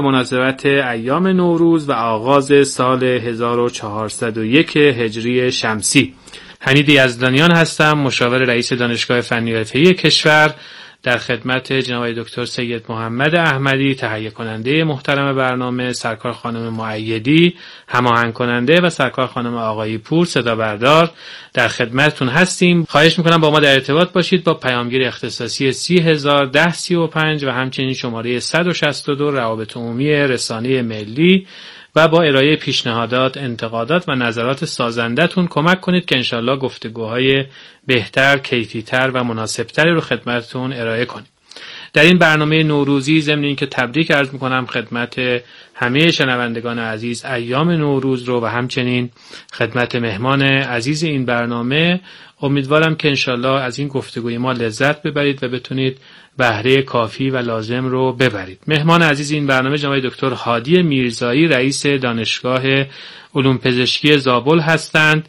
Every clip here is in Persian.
مناسبت ایام نوروز و آغاز سال 1401 هجری شمسی. حمید یزدانیان هستم، مشاور رئیس دانشگاه فنی و حرفه‌ای کشور، در خدمت جناب دکتر سید محمد احمدی، تهیه کننده محترم برنامه، سرکار خانم مؤیدی، هماهنگ کننده، و سرکار خانم آقایی پور، صدا بردار، در خدمتتون هستیم. خواهش میکنم با ما در ارتباط باشید با پیامگیر اختصاصی 301035 و همچنین شماره 162 روابط عمومی رسانه ملی، و با ارائه پیشنهادات، انتقادات و نظرات سازنده‌تون کمک کنید که انشالله گفتگوهای بهتر، کیفی‌تر و مناسب‌تری رو خدمتتون ارائه کنیم. در این برنامه نوروزی ضمن اینکه تبریک عرض می‌کنم خدمت همه شنوندگان عزیز ایام نوروز رو و همچنین خدمت مهمان عزیز این برنامه، امیدوارم که انشالله از این گفتگوی ما لذت ببرید و بتونید بهره کافی و لازم رو ببرید. مهمان عزیز این برنامه جناب دکتر هادی میرزایی، رئیس دانشگاه علوم پزشکی زابل هستند.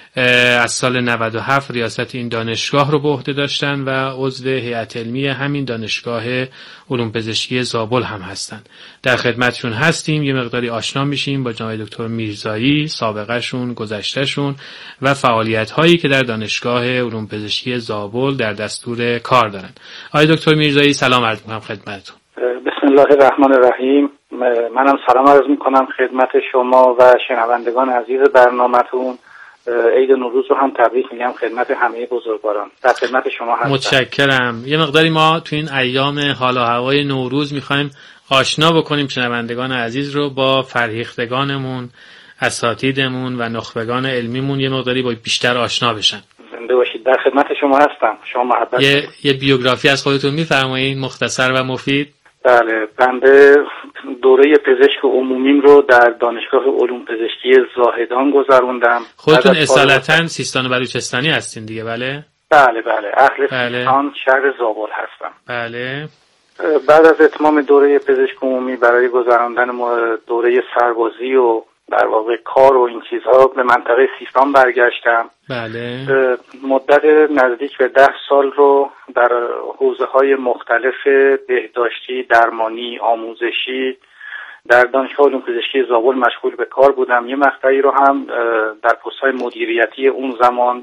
از سال 97 ریاست این دانشگاه رو به عهده داشتن و عضو هیئت علمی همین دانشگاه علوم پزشکی زابل هم هستند. در خدمتشون هستیم، یه مقداری آشنا میشیم با جناب دکتر میرزایی، سابقه شون، گذشته شون و فعالیت هایی که در دانشگاه علوم پزشکی زابل در دستور کار دارن. آقای دکتر میرزایی سلام عرض میکنم خدمتتون. بسم الله الرحمن الرحیم. منم سلام عرض میکنم خدمت شما و شنوندگان عزیز برنامه‌تون. عید نوروز رو هم تبریک میگم خدمت همه بزرگواران. در خدمت شما هستم. متشکرم. یه مقداری ما تو این ایام حال و هوای نوروز میخوایم آشنا بکنیم شنوندگان عزیز رو با فرهیختگانمون، اساتیدمون و نخبگان علمیمون، یه مقداری با بیشتر آشنا بشن. زنده باشید. در خدمت شما هستم. شما محبت یه بیوگرافی از خودتون میفرمایید مختصر و مفید؟ بله، بنده دوره پزشک عمومیم رو در دانشگاه علوم پزشکی زاهدان گذروندم. خودتون اصالتا سیستان و بلوچستانی هستین دیگه؟ بله بله اهل سیستان، شهر زابل هستم. بله. بعد از اتمام دوره پزشک عمومی برای گذراندن دوره سربازی و در واقع کار و این چیزها به منطقه سیستان برگشتم. بله. مدت نزدیک به 10 سال رو در حوزه‌های مختلف بهداشتی، درمانی، آموزشی در دانشگاه علوم پزشکی زابل مشغول به کار بودم. یه مقطعی رو هم در پست‌های مدیریتی اون زمان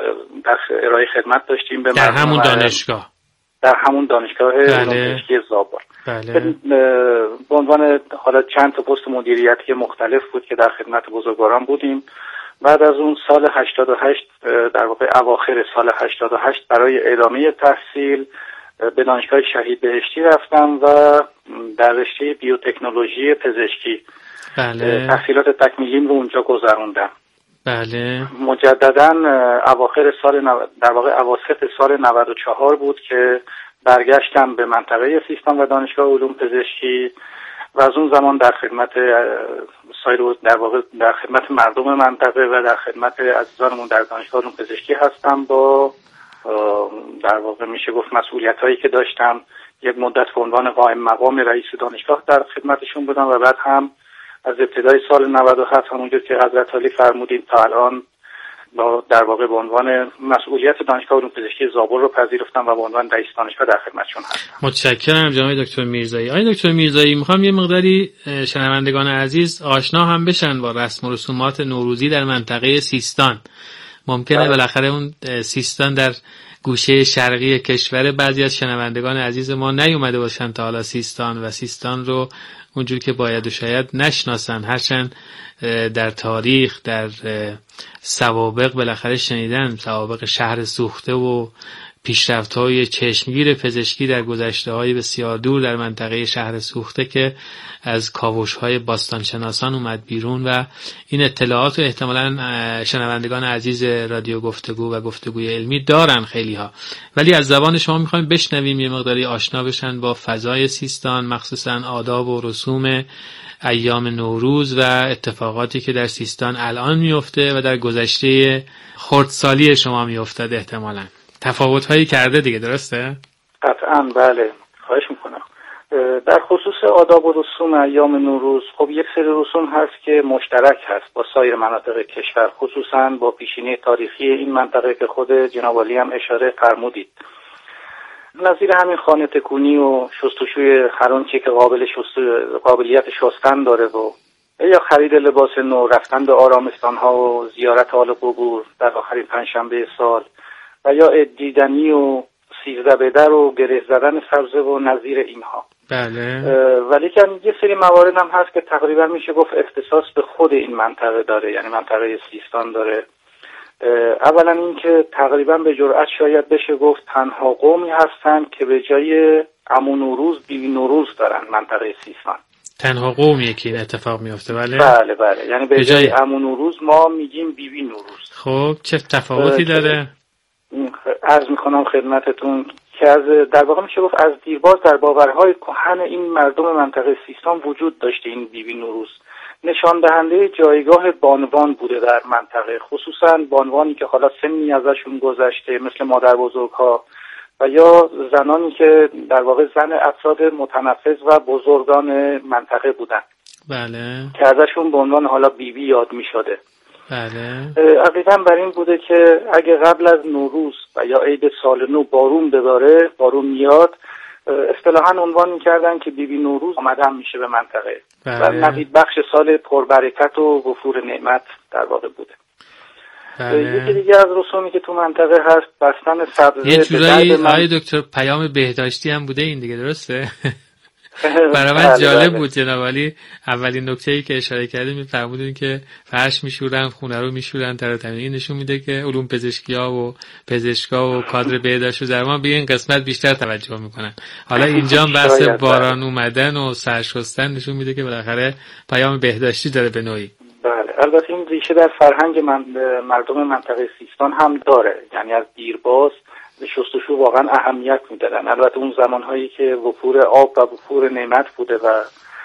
در ارائه خدمت داشتیم به در همون دانشگاه. در همون دانشگاه علوم پزشکی زابل. بله. به عنوان حالا چند تا پست مدیریتی مختلف بود که در خدمت بزرگواران بودیم. بعد از اون سال 88 در واقع اواخر سال 88 برای ادامه تحصیل به دانشگاه شهید بهشتی رفتم و در رشته بیوتکنولوژی پزشکی تحصیلات تکمیلیم رو اونجا گذروندم. بله. مجددا اواخر سال در واقع اواسط سال 94 بود که برگشتم به منطقه سیستان و دانشگاه علوم پزشکی و از اون زمان در خدمت در واقع در خدمت مردم منطقه و در خدمت عزیزانمون در دانشگاه علوم پزشکی هستم. با در واقع میشه گفت مسئولیتایی که داشتم، یک مدت به عنوان قائم مقام رئیس دانشگاه در خدمتشون بودم و بعد هم از ابتدای سال 97 همونجور که حضرت عالی فرمودین تا الان در واقع به عنوان مسئولیت دانشگاه علوم پزشکی زابل رو پذیرفتم و به عنوان رئیس دانشگاه در خدمتشون هستم. متشکرم جناب دکتر میرزایی. آقای دکتر میرزایی، میخوام یه مقداری شنوندگان عزیز آشنا هم بشن با رسم و رسومات نوروزی در منطقه سیستان. ممکنه بالاخره اون سیستان در گوشه شرقی کشور، بعضی از شنوندگان عزیز ما نیومده باشن تا حالا سیستان و سیستان رو اونجور که باید و شاید نشناسن، هرچند در تاریخ، در سوابق بالاخره شنیدن سوابق شهر سوخته و پیشرفت‌های چشمگیر پزشکی در گذشته‌های بسیار دور در منطقه شهر سوخته که از کاوش‌های باستانشناسان اومد بیرون و این اطلاعات رو احتمالاً شنوندگان عزیز رادیو گفتگو و گفتگوی علمی دارن خیلی‌ها، ولی از زبان شما می‌خوایم بشنویم، یه مقداری آشنا بشن با فضای سیستان، مخصوصاً آداب و رسوم ایام نوروز و اتفاقاتی که در سیستان الان میفته و در گذشته خردسالی شما میافتاد. احتمالاً تفاوت‌هایی کرده دیگه، درسته؟ قطعاً بله، خواهش میکنم. در خصوص آداب و رسوم ایام نوروز خب یک سری رسوم هست که مشترک هست با سایر مناطق کشور، خصوصاً با پیشینه تاریخی این منطقه که خود جناب عالی هم اشاره فرمودید. نظیر همین خانه تکونی و شستشوی هر آنچه که قابلیت شستن داره و یا خرید لباس نو، رفتن به آرامستان‌ها و زیارت آل قبور در آخرین پنجشنبه سال و یا دیدنی و 13 بدر و گره زدن سبزه و نظیر اینها. بله. ولی که یه سری موارد هم هست که تقریبا میشه گفت اختصاص به خود این منطقه داره، یعنی منطقه سیستان داره. اولا این که تقریبا به جرئت شاید بشه گفت تنها قومی هستن که به جای عمو نوروز بیبی نوروز دارن منطقه سیستان. تنها قومیه که این اتفاق میفته. بله بله، یعنی به جای عمو نوروز ما میگیم بیبی نوروز. خب چه تفاوتی داره؟ عرض میکنم خدمتتون که از در واقع میشه گفت از دیرباز در باورهای کهن این مردم منطقه سیستان وجود داشته این بیبی نوروز. نشان دهنده جایگاه بانوان بوده در منطقه، خصوصا بانوانی که حالا سنی ازشون گذشته مثل مادر بزرگ‌ها و یا زنانی که در واقع زن افراد متنفذ و بزرگان منطقه بودن. بله. که ازشون به عنوان حالا بیبی یاد می‌شده. بله. عقیداً بر این بوده که اگه قبل از نوروز و یا عید سال نو بارون میاد، اصطلاحاً عنوان می‌کردن که بیبی نوروز آمدن میشه به منطقه. بله. و نوید بخش سال پربرکت و وفور نعمت در واقع بوده. بله. یکی دیگه از رسومی که تو منطقه هست بستن سبزه. یه جورایی آقای دکتر پیام بهداشتی هم بوده این دیگه، درسته؟ برای من جالب بود جناب علی. اولین نکته‌ای که اشاره کردیم می‌فرمودین که فرش میشورن، خونه رو میشورن، این نشون میده که علوم پزشکی‌ها و پزشکا و کادر بهداشت و درمان به این قسمت بیشتر توجه میکنن. حالا اینجا هم بحث باران اومدن و سرشستن نشون میده که بالاخره پیام بهداشتی داره به نوعی. بله، البته این ریشه در فرهنگ مردم منطقه سیستان هم داره، یعنی از دیرباز به شستشو واقعا اهمیت میدادن. البته اون زمانهایی که وفور آب و وفور نعمت بوده و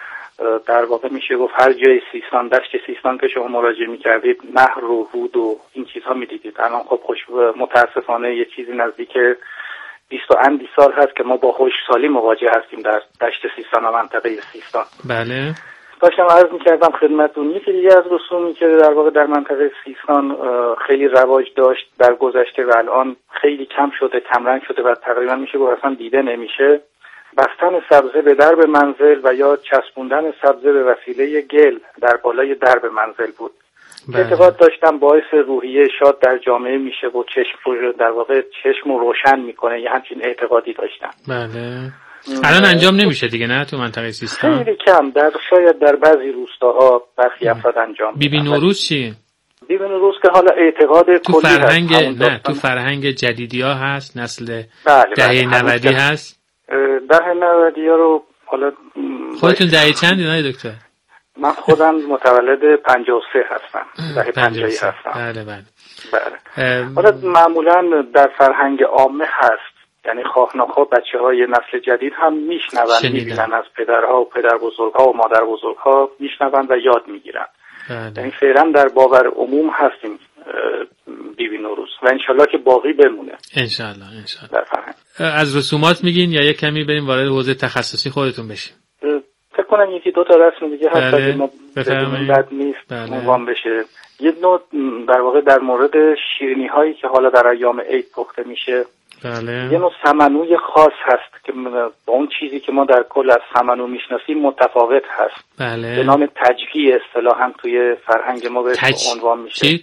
در واقع میشه گفت هر جای سیستان، دشت سیستان که شما مراجعه میکردید نهر و رود و این چیزها میدیدید. الان خب متاسفانه یه چیزی نزدیک 20 و اندی سال هست که ما با خشکسالی مواجه هستیم در دشت سیستان و منطقه سیستان. بله. داشتم عرض میکردم خدمتتون یکی دیگه از رسومی که در واقع در منطقه سیستان خیلی رواج داشت در گذشته و الان خیلی کم شده، کمرنگ شده و تقریبا میشه گفت اصلا دیده نمیشه، بستن سبزه به درب منزل و یا چسبوندن سبزه به وسیله گل در بالای درب منزل بود. اعتقاد داشتم باعث روحیه شاد در جامعه میشه و در واقع چشم رو روشن میکنه، یه همچین اعتقادی داشتم. بله. الان انجام نمیشه دیگه نه تو منطقه سیستان؟ خیلی کم، شاید در بعضی روستاها برخی افراد انجام میدن. بیبی نوروز چیه؟ بیبی نوروز که حالا اعتقاد تو کلی فرهنگ هست. تو فرهنگ جدیدیا هست، نسل بله، دهه 90 هست. دهه 90 رو حالا خودتون دهه چندی نه دکتر؟ من خودم متولد 53 هستم. دهه 50 هستم. بله. حالا معمولا در فرهنگ عامه هست، یعنی خواه ناخواه بچه‌های نسل جدید هم میشنون، میبینن از پدرها و پدر بزرگها و مادر بزرگها میشنون و یاد میگیرن. یعنی فعلا در باور عموم هستیم بیبی نوروز و انشالله که باقی بمونه. انشالله. در فرهنگ. از رسومات میگین یا یک کمی بریم وارد حوزه تخصصی خودتون بشیم؟ فکر کنم یکی دو تا رسم دیگه هست که ما بد نیست عنوان بشه. یه نوع در واقع در مورد شیرینی هایی که حالا در ایام عید پخته میشه. بله. یه نوع سمنوی خاص هست که با اون چیزی که ما در کل از سمنو میشناسیم متفاوت هست. بله. به نام تجگی اصطلاحاً توی فرهنگ ما به عنوان میشه. چی؟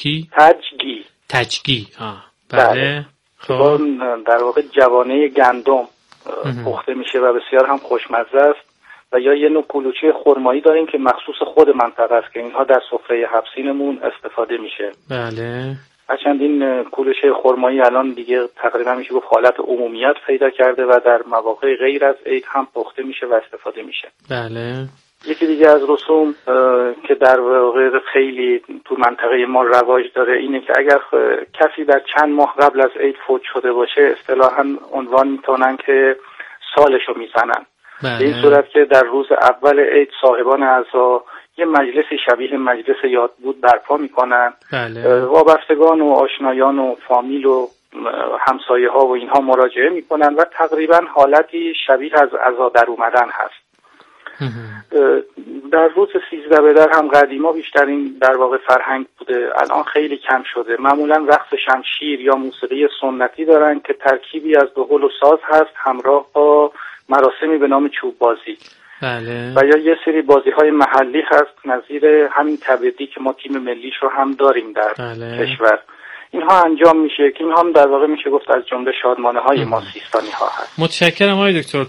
تجگی. بله. خب در واقع جوانه گندم پخته میشه و بسیار هم خوشمزه است. و یا یه نوع کلوچه خرمایی داریم که مخصوص خود منطقه است که اینها در سفره حبسینمون استفاده میشه. بله. هرچند این کلوچه خرمایی الان دیگه تقریبا میشه گفت حالت عمومیت پیدا کرده و در مواقع غیر از عید هم پخته میشه و استفاده میشه. بله. یکی دیگه از رسوم که در واقع خیلی تو منطقه ما رواج داره اینه که اگر کسی در چند ماه قبل از عید فوت شده باشه اصطلاحاً عنوان میتونن که سالشو میزنن. به این صورت که در روز اول عید صاحبان اعضا یه مجلس شبیه مجلس یاد بود برپا میکنن. بله. وابستگان و آشنایان و فامیل و همسایه ها و اینها مراجعه میکنن و تقریبا حالتی شبیه از عزا در اومدن هست. در روز 13 بدر هم قدیما بیشترین در واقع فرهنگ بوده، الان خیلی کم شده. معمولا رقص شمشیر یا موسیقی سنتی دارن که ترکیبی از دهل و ساز هست همراه با مراسمی به نام چوب بازی. بله. و یا یه سری بازی‌های محلی هست نظیر همین کبدی که ما تیم ملیش رو هم داریم در کشور. اینها انجام میشه که اینها هم در واقع میشه گفت از جمله شادمانه‌های ما سیستانی‌ها هست. متشکرم آقای دکتر.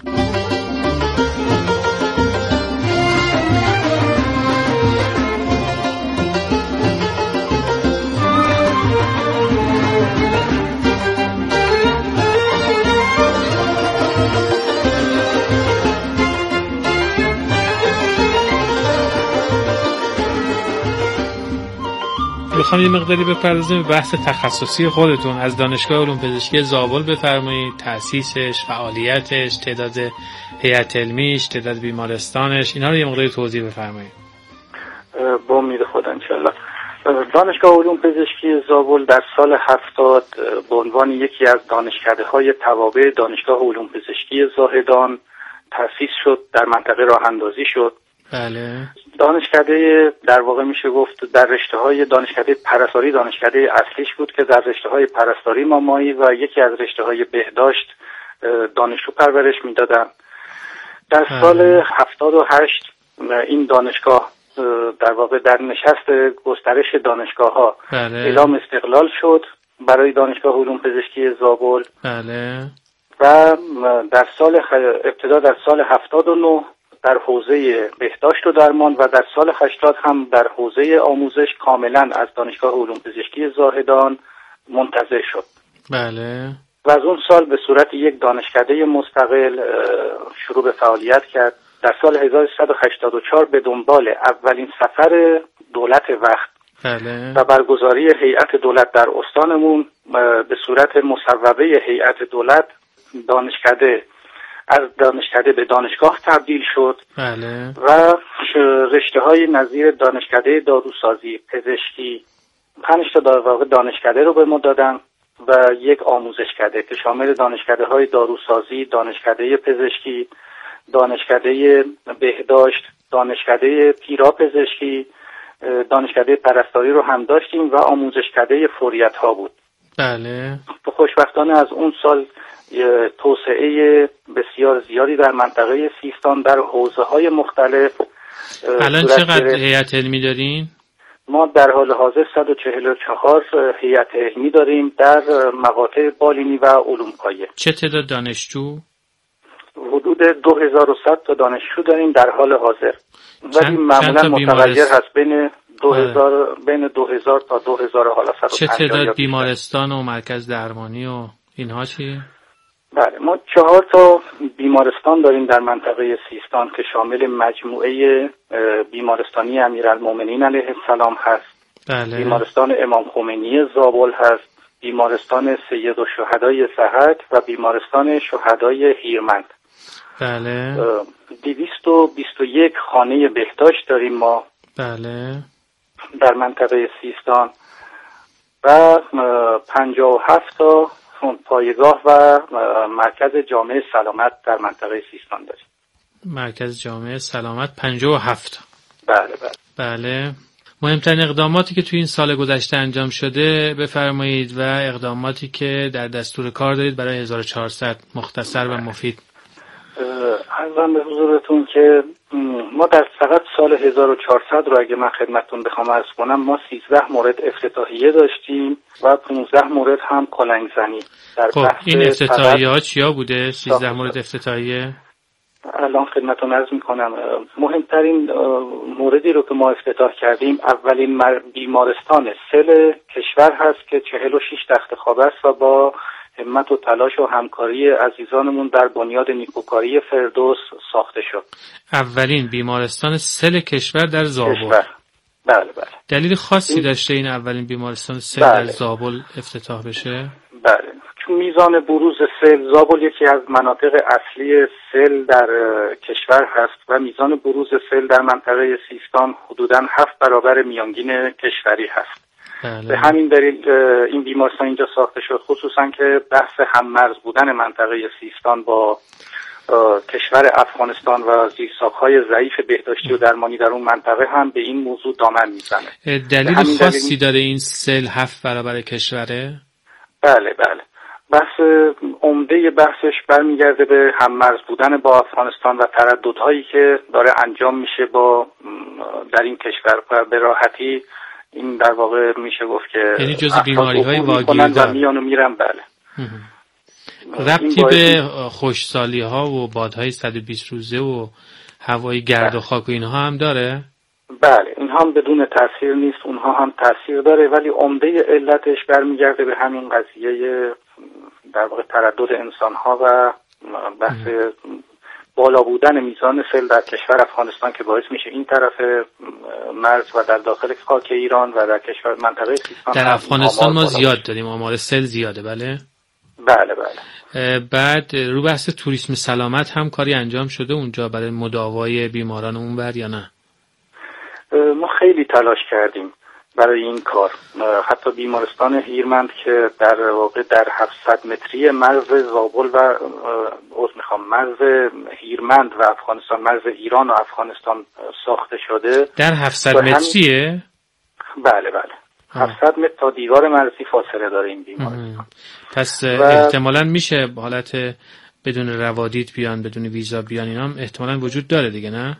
میخوام یه مقداری بپردازیم به بحث تخصصی خودتون. از دانشگاه علوم پزشکی زابل بفرمایید، تأسیسش، فعالیتش، تعداد هیئت علمیش، تعداد بیمارستانش، اینا رو یه مقداری توضیح بفرمایید. با امید خدا انشالله. دانشگاه علوم پزشکی زابل در سال 70 به عنوان یکی از دانشکده‌های توابع دانشگاه علوم پزشکی زاهدان تأسیس شد، در منطقه راه اندازی شد. بله. دانشکده در واقع میشه گفت در رشته‌های دانشکده پرستاری دانشکده اصلیش بود که در رشته‌های پرستاری مامایی و یکی از رشته‌های بهداشت دانشجو پرورش میدادن. در سال 78 این دانشگاه در واقع در نشست گسترش دانشگاه‌ها اعلام استقلال شد برای دانشگاه علوم پزشکی زابل. بله. و در ابتدا در سال 79 در حوزه بهداشت و درمان و در سال 80 هم در حوزه آموزش کاملا از دانشگاه علوم پزشکی زاهدان منتزع شد. بله. و از اون سال به صورت یک دانشکده مستقل شروع به فعالیت کرد. در سال 1384 به دنبال اولین سفر دولت وقت بله. و برگزاری هیئت دولت در استانمون به صورت مصوبه هیئت دولت دانشکده از دانشکده به دانشگاه تبدیل شد. بله. و رشته‌های نظیر دانشکده داروسازی، پزشکی، 5 تا در واقع دانشکده رو به ما دادن و یک آموزشکده که شامل دانشکده‌های داروسازی، دانشکده پزشکی، دانشکده بهداشت، دانشکده پیراپزشکی، دانشکده پرستاری رو هم داشتیم و آموزشکده فوریت‌ها بود. بله. خوشبختانه از اون سال توسعه بسیار زیادی در منطقه سیستان در حوزه‌های مختلف. الان چقدر هیئت علمی دارین؟ ما در حال حاضر 144 هیئت علمی داریم در مقاطع بالینی و علوم پایه. چه تعداد دانشجو؟ حدود 2100 تا دانشجو داریم در حال حاضر. ولی معمولا متغیر هست بین 2000 تا 2000 حالا 150. چه تعداد بیمارستان و مرکز درمانی و اینها چی؟ بله، ما 4 تا بیمارستان داریم در منطقه سیستان که شامل مجموعه بیمارستانی امیرالمومنین علیه السلام هست. بله. بیمارستان امام خمینی زابل هست، بیمارستان سید الشهدای سحج و بیمارستان شهدای هیرمند. بله. 221 خانه بهداشت داریم ما. بله. در منطقه سیستان و 57 تا پایگاه و مرکز جامعه سلامت در منطقه سیستان داریم. مرکز جامعه سلامت 57. بله بله. بله. مهمترین اقداماتی که توی این سال گذشته انجام شده بفرمایید و اقداماتی که در دستور کار دارید برای 1400 مختصر و مفید. عرضم به حضورتون که ما در فقط سال 1400 رو اگه من خدمتتون بخوام عرض کنم، ما 13 مورد افتتاحیه داشتیم و 15 مورد هم کلنگ زنی. خب این افتتاحیه ها چیا بوده؟ 13 مورد افتتاحیه؟ الان خدمتتون عرض میکنم. مهمترین موردی رو که ما افتتاح کردیم اولین بیمارستان سل کشور هست که 46 تخت خواب است و با همت و تلاش و همکاری عزیزانمون در بنیاد نیکوکاری فردوس ساخته شد. اولین بیمارستان سل کشور در زابل. بله بله. دلیل خاصی داشته این اولین بیمارستان سل در زابل افتتاح بشه؟ بله، چون میزان بروز سل، زابل یکی از مناطق اصلی سل در کشور هست و میزان بروز سل در منطقه سیستان حدوداً 7 برابر میانگین کشوری هست. بله. به همین دلیل این بیمارستان اینجا ساخته شد، خصوصا که بحث هم‌مرز بودن منطقه سیستان با کشور افغانستان و زیرساخت‌های ضعیف بهداشتی و درمانی در اون منطقه هم به این موضوع دامن میزنه. دلیل خاصی داره این سیل 7 برابر کشوره؟ بله. بحث عمده بحثش برمیگرده به هم‌مرز بودن با افغانستان و ترددهایی که داره انجام میشه با در این کشور و به راحتی این در واقع میشه گفت که یعنی جزء بیماری‌های واگیردار و میان و میرن. بله. ربطی به خشکسالی‌ها و بادهای 120 روزه و هوای گرد و خاک و اینها هم داره؟ بله، اینها هم بدون تاثیر نیست، اونها هم تاثیر داره، ولی عمده علتش برمیگرده به همین قضیه در واقع تردد انسان‌ها و بحث بالا بودن میزان سیل در کشور افغانستان که باعث میشه این طرف مرز و در داخل خاک ایران و در کشور منطقه سیستان در افغانستان ما زیاد داریم، آمار سیل زیاده. بله. بعد رو بحث توریسم سلامت هم کاری انجام شده اونجا برای مداوای بیماران اونور یا نه؟ ما خیلی تلاش کردیم برای این کار. حتی بیمارستان هیرمند که در واقع در 700 متری مرز زابل و مرز هیرمند و افغانستان، مرز ایران و افغانستان ساخته شده. در 700 متریه؟ بله. 700 متر تا دیوار مرزی فاصله داره این بیمارستان. پس احتمالاً میشه حالت بدون روادید بیان، بدون ویزا بیان، اینا هم احتمالاً وجود داره دیگه، نه؟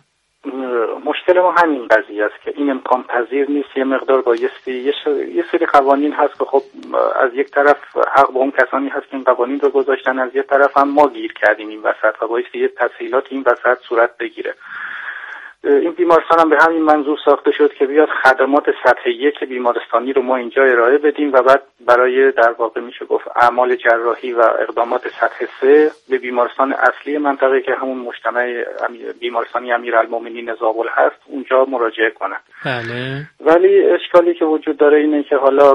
مشکل ما همین قضیه است که این امکان پذیر نیست. یه مقدار با یه سری قوانین هست که خب از یک طرف حق با اون کسانی هست که این قوانین رو گذاشتن، از یک طرف هم ما گیر کردیم این وسط و باعث یه تسهیلات این وسط صورت بگیره. این بیمارستان هم به همین منظور ساخته شد که بیاد خدمات سطح 1 بیمارستانی رو ما اینجا ارائه بدیم و بعد برای در واقع میشه گفت اعمال جراحی و اقدامات سطح 3 به بیمارستان اصلی منطقه که همون مجتمع بیمارستانی امیرالمومنین زابل هست اونجا مراجعه کنن. بله. ولی اشکالی که وجود داره اینه که حالا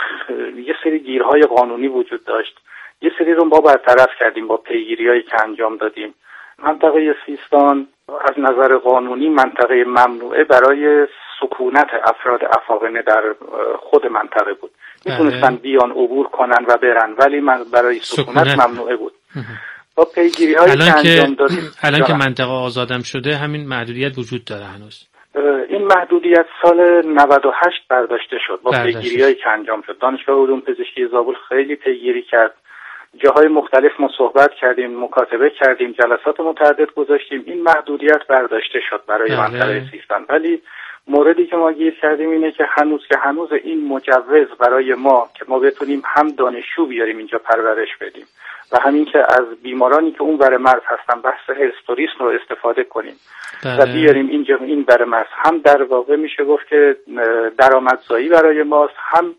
یه سری گیرهای قانونی وجود داشت، یه سری رو ما برطرف کردیم با پیگیری‌هایی که انجام دادیم. منطقه سیستان از نظر قانونی منطقه ممنوعه برای سکونت افراد افاقنه در خود منطقه بود. میتونستن بیان عبور کنن و برن، ولی برای سکونت ممنوعه بود. با پیگیری‌هایی که انجام دادیم الان که منطقه آزادم شده همین محدودیت وجود داره هنوز. این محدودیت سال 98 برداشته شد با پیگیری‌هایی که انجام شد. دانشگاه علوم پزشکی زابل خیلی پیگیری کرد. جاهای مختلف ما صحبت کردیم، مکاتبه کردیم، جلسات متعدد گذاشتیم. این محدودیت برداشته شد برای منطقه سیستان، ولی موردی که ما گیر کردیم اینه که هنوز این مجوز برای ما که ما بتونیم هم دانشجو بیاریم اینجا پرورش بدیم و همین که از بیمارانی که اون بر مرز هستن بحث هرستوریسم رو استفاده کنیم و بیاریم اینجا این بر مرز، هم در واقع میشه گفت که درآمدزایی برای ماست، هم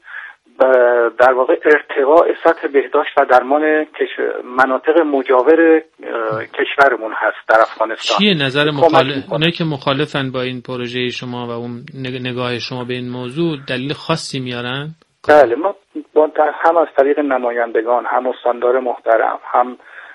در واقع ارتقاء سطح بهداشت و درمان مناطق مجاور کشورمون هست در افغانستان. چیه نظر اونایی که مخالفن با این پروژه شما و اون نگاه شما به این موضوع دلیل خاصی میارن؟ بله، ما هم از طریق نمایندگان، هم استاندار محترم، هم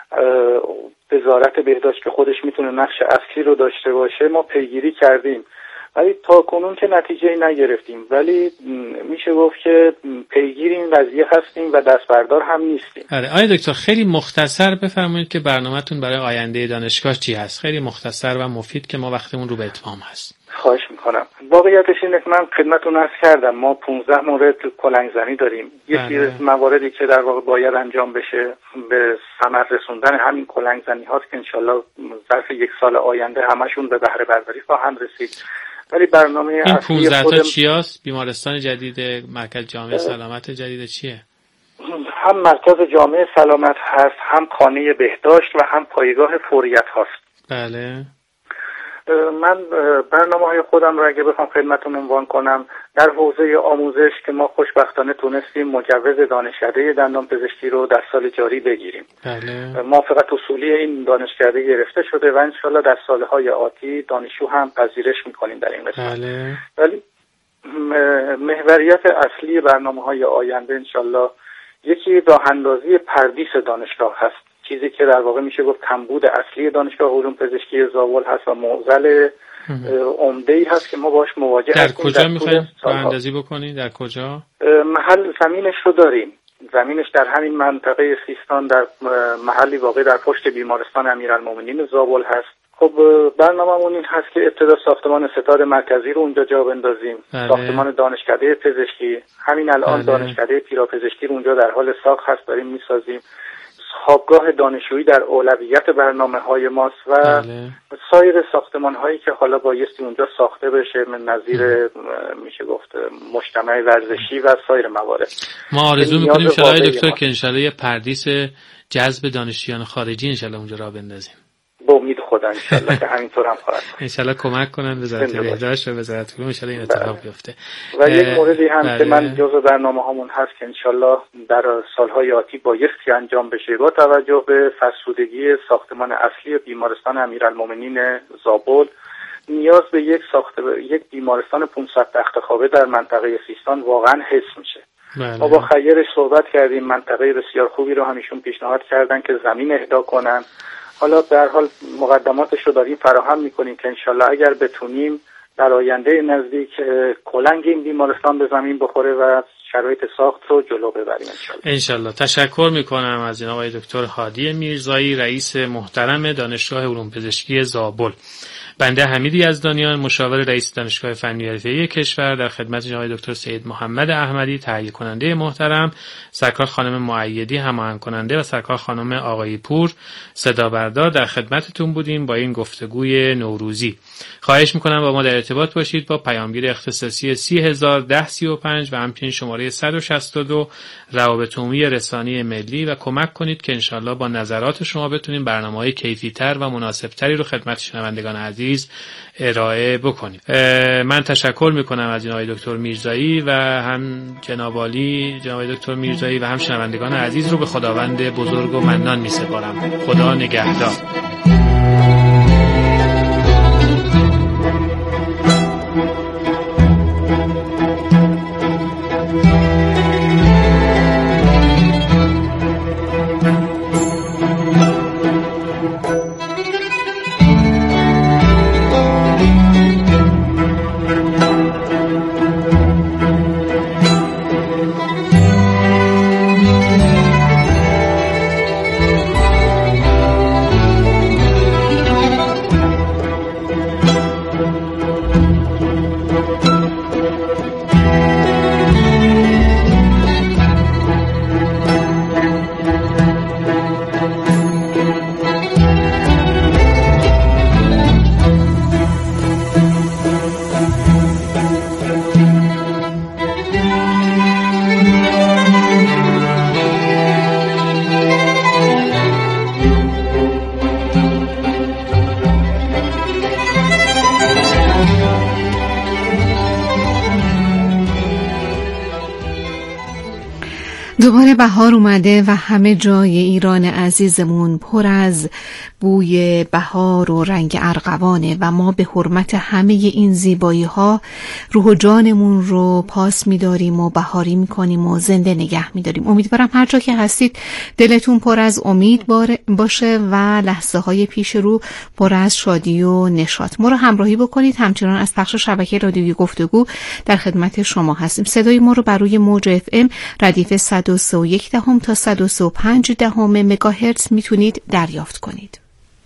وزارت بهداشت که خودش میتونه نقش اصلی رو داشته باشه ما پیگیری کردیم، ولی تا کنون که نتیجه‌ای نگرفتیم. ولی میشه گفت که پیگیر این قضیه هستیم و دست بردار هم نیستیم. آره آقای دکتر خیلی مختصر بفرمایید که برنامه‌تون برای آینده دانشگاه چی هست؟ خیلی مختصر و مفید که ما وقتمون رو به اتمام هست. خواهش میکنم. واقعیتش اینه که من خدمتتون عرض کردم ما 15 مورد کلنگزنی داریم. یه سری مواردی که در واقع باید انجام بشه به ثمر رسوندن همین کلنگزنی هاست که انشالله ظرف 1 سال آینده همشون به بهره برداری خواهند رسید. ولی برنامه این 15 تا چی هست؟ بیمارستان جدید، مرکز جامعه سلامت جدید چیه؟ هم مرکز جامعه سلامت هست، هم خانه بهداشت و هم پایگاه فوریت هست. بله. من برنامه‌های خودم را اگه بخوام خدمتتون عنوان کنم، در حوزه آموزش که ما خوشبختانه تونستیم مجوز دانشکده دندان پزشکی رو در سال جاری بگیریم. بله. موافقت اصولی این دانشکده گرفته شده و انشالله در سالهای آتی دانشجو هم پذیرش میکنیم در این قسمت. بله. ولی محوریت اصلی برنامه‌های آینده انشالله یکی راه‌اندازی پردیس دانشگاه هست، چیزی که در واقع میشه گفت کمبود اصلی دانشگاه علوم پزشکی زابل هست و معضل عمده‌ای هست که ما باش مواجه هستیم. در کجا میخواید راه‌اندازی بکنید؟ در کجا؟ محل زمینش رو داریم. زمینش در همین منطقه سیستان در محلی واقع در پشت بیمارستان امیرالمومنین زابل هست. خب برنامه‌مون این هست که ابتدا ساختمان ستار مرکزی رو اونجا جا بندازیم. ساختمان دانشکده پزشکی، همین الان دانشکده پیراپزشکی رو اونجا در حال ساخت هست، داریم میسازیم. خوابگاه دانشجویی در اولویت برنامه‌های ماست و سایر ساختمان‌هایی که حالا بایستی اونجا ساخته بشه، من نظیر میشه گفت مجتمع ورزشی و سایر موارد. ما آرزو می‌کنیم شورای دکتر که انشالله یه پردیس جذب دانشجویان خارجی انشالله اونجا راه بندازیم. با امید خدا انشالله که همینطور هم خواهد. انشالله کمک کنن وزارت بهداشت و وزارت علوم، انشالله این اتفاق بیفته. و یک موردی هم که من جزء برنامه‌هامون هست که انشالله در سالهای آتی بایستی انجام بشه، با توجه به فرسودگی ساختمان اصلی بیمارستان امیرالمومنین زابل، نیاز به یک بیمارستان 500 تخت‌خوابه در منطقه سیستان واقعا حس میشه. ما با خیرش صحبت کردیم، منطقه بسیار خوبی رو همیشون پیشنهاد کردن که زمین اهدا کنن. حالا در حال مقدماتش رو داریم فراهم میکنیم که انشالله اگر بتونیم در آینده نزدیک کلنگ این بیمارستان به زمین بخوره و شرایط ساخت رو جلو ببریم انشالله. تشکر میکنم از این آقای دکتر هادی میرزایی، رئیس محترم دانشگاه علوم پزشکی زابل. بنده حمید یزدانیان، مشاور رئیس دانشگاه فنی حرفه‌ای کشور، در خدمت جناب دکتر سید محمد احمدی، تهیه کننده محترم، سرکار خانم مؤیدی هماهنگ کننده و سرکار خانم آقای پور صدا بردار در خدمتتون بودیم با این گفتگوی نوروزی. خواهش میکنم با ما در ارتباط باشید با پیامگیر اختصاصی 301035 و همچنین شماره 162 روابط عمومی رسانه‌ای ملی و کمک کنید که انشالله با نظرات شما بتونیم برنامه‌های کیفی‌تر و مناسب‌تری رو خدمت شنوندگان عزیز ارائه بکنیم. من تشکر میکنم از جناب دکتر میرزایی و هم جناب عالی جناب دکتر میرزایی و هم شنوندگان عزیز رو به خداوند بزرگ و منان میسپارم. خدا نگهدار. دوباره بهار اومده و همه جای ایران عزیزمون پر از بوی بهار و رنگ ارغوانه و ما به حرمت همه این زیبایی ها روح و جانمون رو پاس می‌داریم و بهاری می‌کنیم و زنده نگه می‌داریم. امیدوارم هر جا که هستید دلتون پر از امید باشه و لحظه های پیش رو پر از شادی و نشاط. ما رو همراهی بکنید. همچنان از پخش شبکه رادیویی گفتگو در خدمت شما هستیم. صدای ما رو بر روی موج FM ردیف 103.1 تا 103.5 مگاهرتز میتونید دریافت کنید.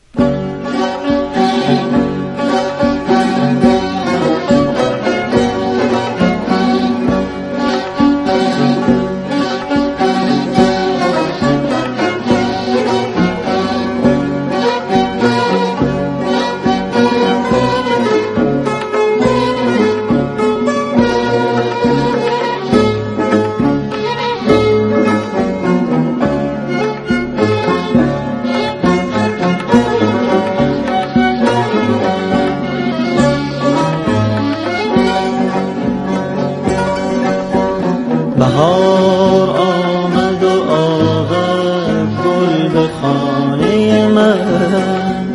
بهار آمد و آورد گل به خانه من،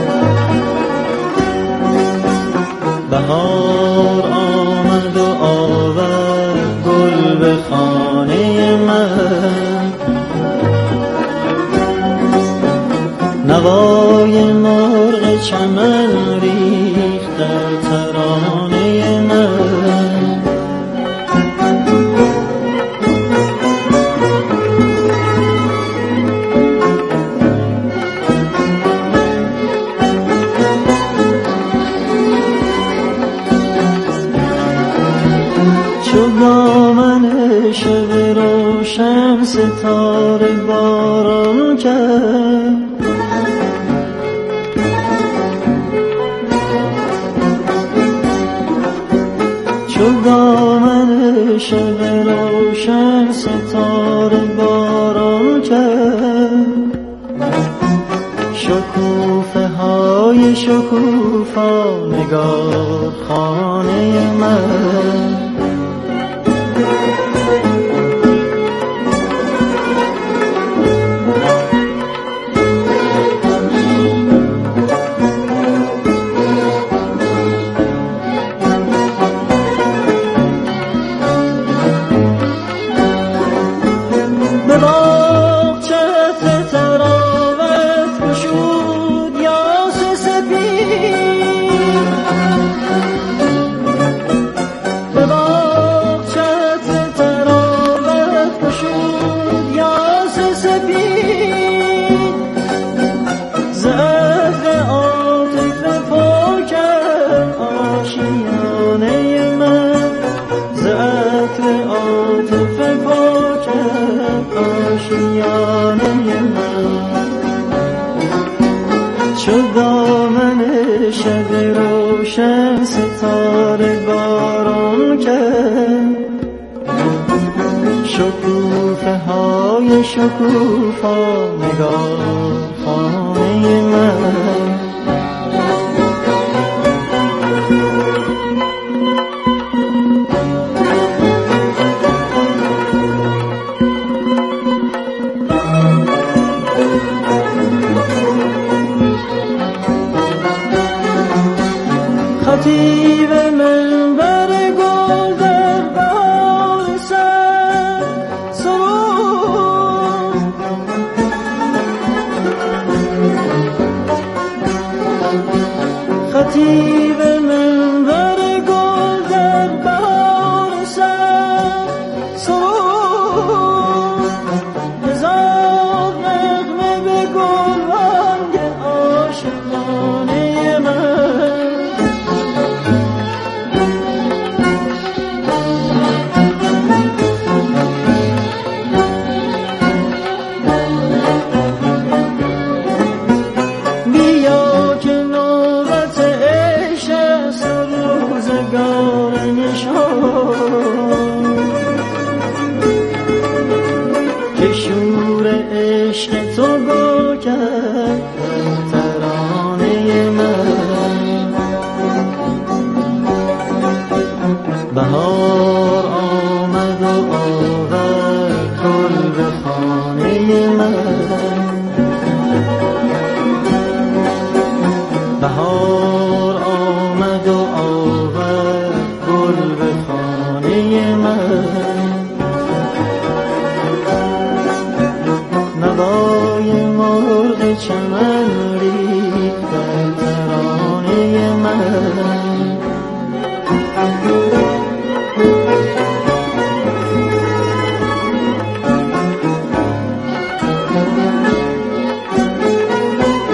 بهار آمد و آورد گل به خانه من، نوای مرغ چمن ریخت در ترانه من، شب روشن ستاره باران کرد، چو دامن شب روشن ستاره باران کرد، شکوفه های شکوفا نگار خانه من. چو دامن شب روشن ستاره باران کرد، شکوفه های شکوفا نگار خانه من. خطیب منبر گل در بهار سر سرود، خطیب منبر گل در بهار سر سرود، هزار نغمه به گلبانگ عاشقانه من. که شور عشق تو گل کرد ترانه من. بهار